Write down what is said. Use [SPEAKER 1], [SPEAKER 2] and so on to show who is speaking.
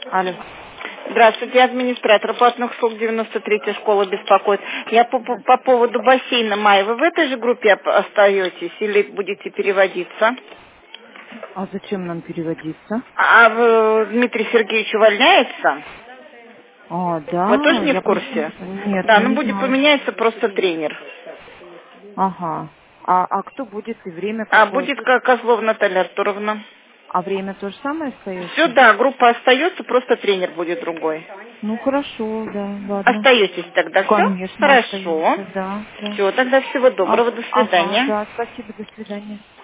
[SPEAKER 1] Алло.
[SPEAKER 2] Здравствуйте, я администратор платных услуг 93-й школы беспокоит. Я по поводу бассейна Майя. Вы в этой же группе остаетесь или будете переводиться?
[SPEAKER 1] А зачем нам переводиться?
[SPEAKER 2] Дмитрий Сергеевич увольняется?
[SPEAKER 1] А,
[SPEAKER 2] Вы тоже
[SPEAKER 1] да,
[SPEAKER 2] не
[SPEAKER 1] я
[SPEAKER 2] в
[SPEAKER 1] просто...
[SPEAKER 2] курсе?
[SPEAKER 1] Нет,
[SPEAKER 2] Да,
[SPEAKER 1] я
[SPEAKER 2] ну
[SPEAKER 1] не
[SPEAKER 2] будет
[SPEAKER 1] знала.
[SPEAKER 2] поменяется просто тренер.
[SPEAKER 1] Ага. А кто будет и время какое
[SPEAKER 2] Будет
[SPEAKER 1] будет?
[SPEAKER 2] Козлова Наталья Артуровна.
[SPEAKER 1] А время то же самое
[SPEAKER 2] Все,
[SPEAKER 1] остается?
[SPEAKER 2] да, группа остается, просто тренер будет другой.
[SPEAKER 1] Ну, хорошо, да, ладно.
[SPEAKER 2] Остаетесь тогда, все?
[SPEAKER 1] Конечно,
[SPEAKER 2] Хорошо.
[SPEAKER 1] остаемся, да, да.
[SPEAKER 2] Все, тогда всего доброго, до
[SPEAKER 1] Ага,
[SPEAKER 2] свидания.
[SPEAKER 1] да, спасибо, до свидания.